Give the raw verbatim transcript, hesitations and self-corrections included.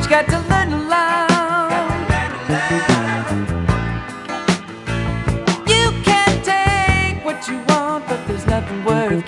you got to learn to love. You can't take what you want, but there's nothing worth